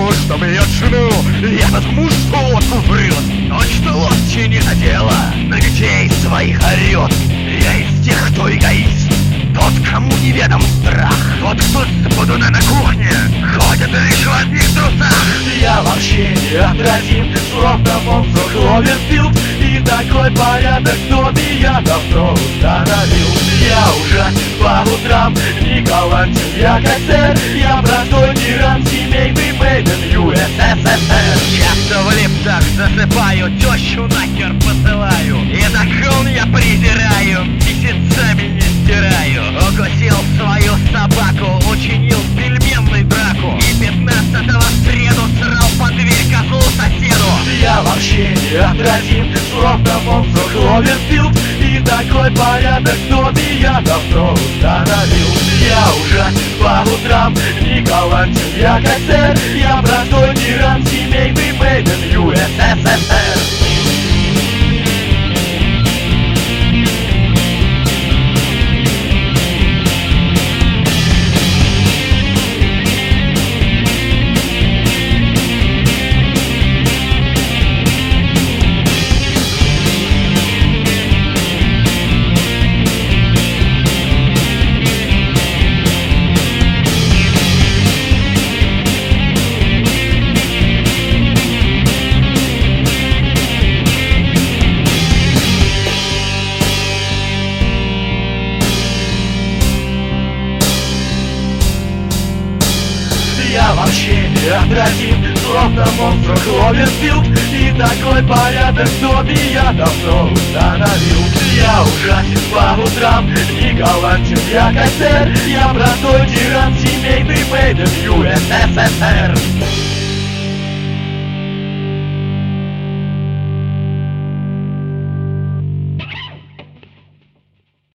хочу, чтобы ее жену этот мужик врет. Но что ловче не задела, на детей своих орет. Я из тех, кто эгоист, тот, кому неведом страх, тот, кто сбуду на кухне ходит лишь в одних трусах. Я вообще неотразим, словно монстр Кловерфилд, и такой порядок в доме я давно установил. Я ужасен по утрам, не галантен я как сэр, я простой тиран, семейный made in USSR. Часто в лифтах засыпаю, тещу нахер посылаю, и закон я презираю, месяцами не стираю. Укусил свою собаку, учинил пельменную драку, и 15-го в среду срал под дверь козлу соседу. Я вообще неотразим, словно монстр Кловерфилд, и такой порядок в доме я давно установил. Я ужасен по утрам, не галантен я как сэр, я простой тиран, семейный made in USSR. Я вообще неотразим, словно монстр Кловерфилд, и такой порядок в доме я давно установил. Я ужасен по утрам, не галантен я как сэр, я простой тиран, семейный made in USSR.